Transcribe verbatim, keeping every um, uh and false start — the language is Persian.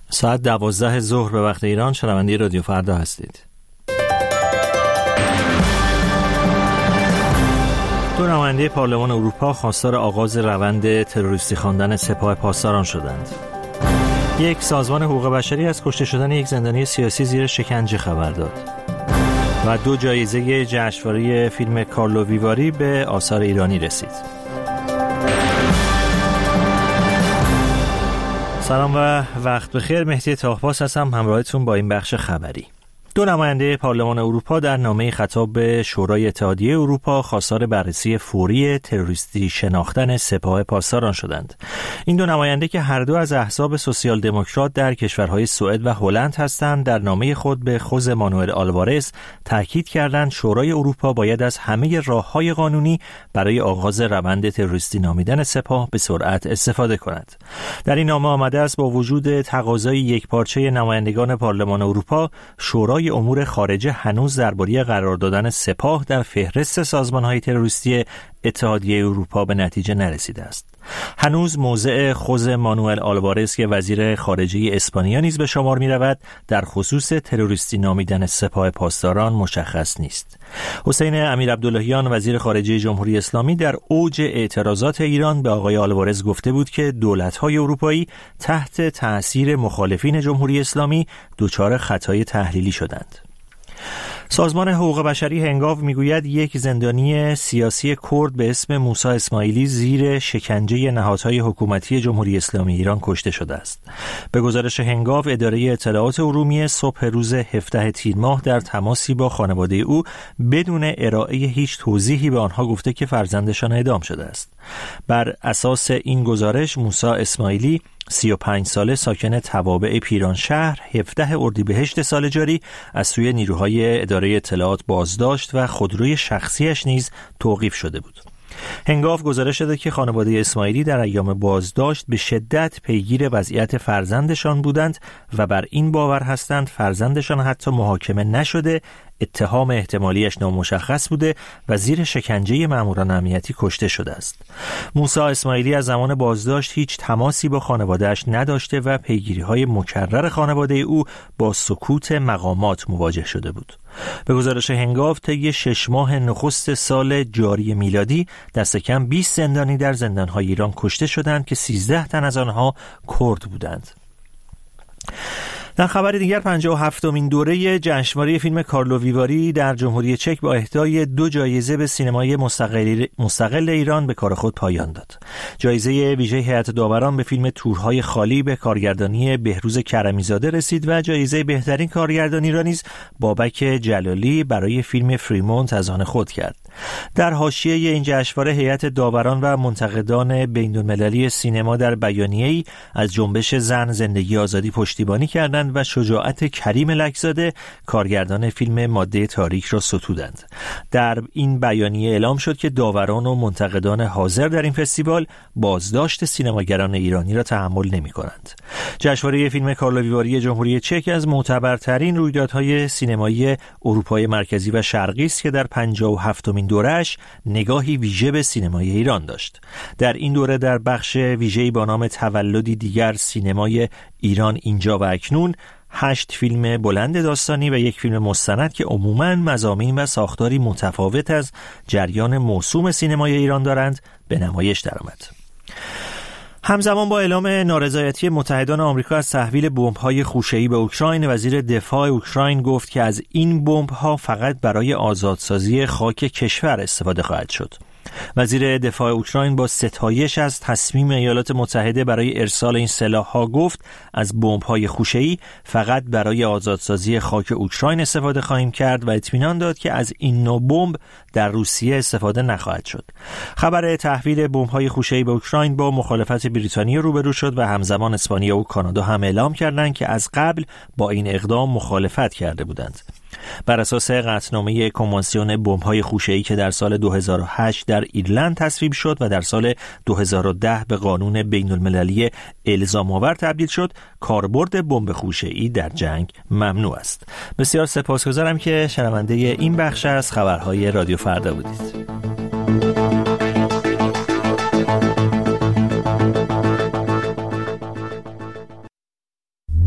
ساعت دوازده ظهر به وقت ایران شنونده رادیو فردا هستید. دو نماینده پارلمان اروپا خواستار آغاز روند تروریستی خواندن سپاه پاسداران شدند. یک سازمان حقوق بشری از کشته شدن یک زندانی سیاسی زیر شکنجه خبر داد. و دو جایزه جشنواره فیلم کارلو ویواری به آثار ایرانی رسید. سلام و وقت بخیر. مهدی طاهرپاس هستم همراهتون با این بخش خبری. دو نماینده پارلمان اروپا در نامه خطاب به شورای اتحادیه اروپا خواستار بررسی فوری تروریستی شناختن سپاه پاسداران شدند. این دو نماینده که هر دو از احزاب سوسیال دموکرات در کشورهای سوئد و هلند هستند، در نامه خود به خوزه مانوئل آلوارز تاکید کردند شورای اروپا باید از همه راه‌های قانونی برای آغاز روند تروریستی نامیدن سپاه به سرعت استفاده کند. در این نامه آمده است با وجود تقاضای یکپارچه نمایندگان پارلمان اروپا، شورای امور خارجه هنوز درباره قرار دادن سپاه در فهرست سازمان‌های تروریستی اتحادیه اروپا به نتیجه نرسیده است. هنوز موضع خوزه مانوئل آلوارز که وزیر خارجه اسپانیا نیز به شمار می‌رود در خصوص تروریستی نامیدن سپاه پاسداران مشخص نیست. حسین امیرعبداللهیان وزیر خارجه جمهوری اسلامی در اوج اعتراضات ایران به آقای آلوارز گفته بود که دولت‌های اروپایی تحت تأثیر مخالفین جمهوری اسلامی دچار خطای تحلیلی شدند. سازمان حقوق بشری هنگاو میگوید یک زندانی سیاسی کرد به اسم موسی اسماعیلی زیر شکنجه نهادهای حکومتی جمهوری اسلامی ایران کشته شده است. به گزارش هنگاو، اداره اطلاعات ارومیه صبح روز هفدهم تیر ماه در تماسی با خانواده او بدون ارائه هیچ توضیحی به آنها گفته که فرزندشان اعدام شده است. بر اساس این گزارش موسی اسماعیلی سی و پنج ساله ساکن توابع پیرانشهر هفدهم اردیبهشت سال جاری از سوی نیروهای اداره اطلاعات بازداشت و خودروی شخصیش نیز توقیف شده بود. هنگاو گزارش داده که خانواده اسماعیلی در ایام بازداشت به شدت پیگیر وضعیت فرزندشان بودند و بر این باور هستند فرزندشان حتی محاکمه نشده، اتهام احتمالیش نامشخص بوده و زیر شکنجه ماموران امنیتی کشته شده است. موسی اسماعیلی از زمان بازداشت هیچ تماسی با خانواده‌اش نداشته و پیگیری‌های مکرر خانواده او با سکوت مقامات مواجه شده بود. به گزارش هنگاو، طی شش ماه نخست سال جاری میلادی دست کم بیست زندانی در زندان‌های ایران کشته شدند که سیزده تن از آنها کرد بودند. در خبر دیگر، پنجاه و هفتمین دوره جشنواره فیلم کارلو ویواری در جمهوری چک با اهدای دو جایزه به سینمای مستقل, مستقل ایران به کار خود پایان داد. جایزه ویژه هیئت داوران به فیلم تورهای خالی به کارگردانی بهروز کرمیزاده رسید و جایزه بهترین کارگردانی را نیز بابک جلالی برای فیلم فریمونت از آن خود کرد. در حاشیه این جشنواره هیئت داوران و منتقدان بین‌المللی سینما در بیانیه‌ای از جنبش زن زندگی آزادی پشتیبانی کردند و شجاعت کریم لکزاده کارگردان فیلم ماده تاریک را ستودند. در این بیانیه اعلام شد که داوران و منتقدان حاضر در این فستیوال بازداشت سینماگران ایرانی را تحمل نمی‌کنند. جشنواره فیلم کارلو ویواری جمهوری چک از معتبرترین رویدادهای سینمایی اروپای مرکزی و شرقی است که در پنجاه و هفتمین دوره‌اش نگاهی ویژه به سینمای ایران داشت. در این دوره در بخش ویژه‌ای با نام تولدی دیگر سینمای ایران اینجا و اکنون، هشت فیلم بلند داستانی و یک فیلم مستند که عموماً مضامین و ساختاری متفاوت از جریان موسوم سینمای ایران دارند به نمایش درآمد. همزمان با اعلام نارضایتی متحدان آمریکا از تحویل بمب‌های خوشه‌ای به اوکراین، وزیر دفاع اوکراین گفت که از این بمب‌ها فقط برای آزادسازی خاک کشور استفاده خواهد شد. وزیر دفاع اوکراین با ستایش از تصمیم ایالات متحده برای ارسال این سلاح‌ها گفت از بمب‌های خوشه‌ای فقط برای آزادسازی خاک اوکراین استفاده خواهیم کرد و اطمینان داد که از این نوع بمب در روسیه استفاده نخواهد شد. خبر تحویل بمب‌های خوشه‌ای به اوکراین با مخالفت بریتانیا روبرو شد و همزمان اسپانیا و کانادا هم اعلام کردند که از قبل با این اقدام مخالفت کرده بودند. بر اساس قطعنامه کنوانسیون بمب‌های خوشه‌ای که در سال دو هزار و هشت در ایرلند تصویب شد و در سال دو هزار و ده به قانون بین‌المللی الزام‌آور تبدیل شد، کاربرد بمب خوشه‌ای در جنگ ممنوع است. بسیار سپاسگزارم که شنونده این بخش از خبرهای رادیو فردا بودید.